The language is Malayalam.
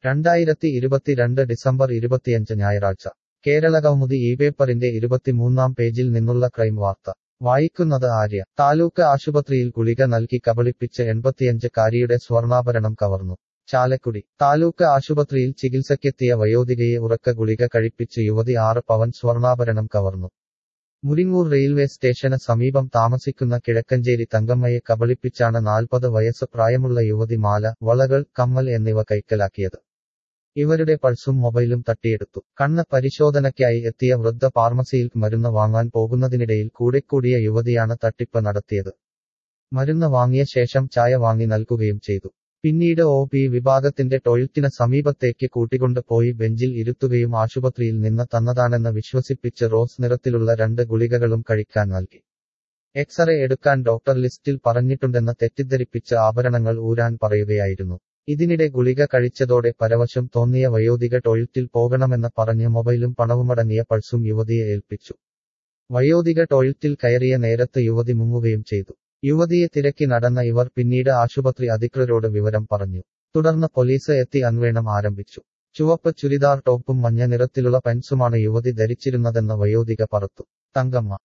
2022 ഡിസംബർ 25 ഞായറാഴ്ച കേരളകൗമുദി പേപ്പറിന്റെ 23-ാം പേജിൽ നിന്നുള്ള ക്രൈം വാർത്ത വായിക്കുന്നത് ആര്യ. താലൂക്ക് ആശുപത്രിയിൽ ഗുളിക നൽകി കബളിപ്പിച്ച് 85-കാരിയുടെ സ്വർണ്ണാഭരണം കവർന്നു. ചാലക്കുടി താലൂക്ക് ആശുപത്രിയിൽ ചികിത്സയ്ക്കെത്തിയ വയോധികയെ ഉറക്ക ഗുളിക കഴിപ്പിച്ച് യുവതി 6 പവൻ സ്വർണ്ണാഭരണം കവർന്നു. മുരിങ്ങൂർ റെയിൽവേ സ്റ്റേഷന് സമീപം താമസിക്കുന്ന കിഴക്കഞ്ചേരി തങ്കമ്മയെ കബളിപ്പിച്ചാണ് 40 വയസ്സ് പ്രായമുള്ള യുവതി മാല, വളകൾ, കമ്മൽ എന്നിവ കൈക്കലാക്കിയത്. ഇവരുടെ പൾസും മൊബൈലും തട്ടിയെടുത്തു. കണ്ണ് പരിശോധനയ്ക്കായി എത്തിയ വൃദ്ധ ഫാർമസിയിൽ മരുന്ന് വാങ്ങാൻ പോകുന്നതിനിടയിൽ കൂടെക്കൂടിയ യുവതിയാണ് തട്ടിപ്പ് നടത്തിയത്. മരുന്ന് വാങ്ങിയ ശേഷം ചായ വാങ്ങി നൽകുകയും ചെയ്തു. പിന്നീട് വിഭാഗത്തിന്റെ ടോയ്ലറ്റിന് സമീപത്തേക്ക് കൂട്ടിക്കൊണ്ട് പോയി ബെഞ്ചിൽ ഇരുത്തുകയും ആശുപത്രിയിൽ നിന്ന് തന്നതാണെന്ന് വിശ്വസിപ്പിച്ച് റോസ് നിറത്തിലുള്ള 2 ഗുളികകളും കഴിക്കാൻ നൽകി. എക്സ്റേ എടുക്കാൻ ഡോക്ടർ ലിസ്റ്റിൽ പറഞ്ഞിട്ടുണ്ടെന്ന് തെറ്റിദ്ധരിപ്പിച്ച് ആഭരണങ്ങൾ ഊരാൻ പറയുകയായിരുന്നു. ഇതിനിടെ ഗുളിക കഴിച്ചതോടെ പരവശം തോന്നിയ വയോധിക ടോയ്ലറ്റിൽ പോകണമെന്ന് പറഞ്ഞ് മൊബൈലും പണവുമടങ്ങിയ പൾസും യുവതിയെ ഏൽപ്പിച്ചു. വയോധിക ടോയ്ലറ്റിൽ കയറിയ നേരത്ത് യുവതി മുങ്ങുകയും ചെയ്തു. യുവതിയെ തിരക്കി നടന്ന ഇവർ പിന്നീട് ആശുപത്രി അധികൃതരോട് വിവരം പറഞ്ഞു. തുടർന്ന് പോലീസ് എത്തി അന്വേഷണം ആരംഭിച്ചു. ചുവപ്പ് ചുരിദാർ ടോപ്പും മഞ്ഞ നിറത്തിലുള്ള പാൻസുമാണ് യുവതി ധരിച്ചിരുന്നതെന്ന് വയോധിക പറത്തു. തങ്കമ്മ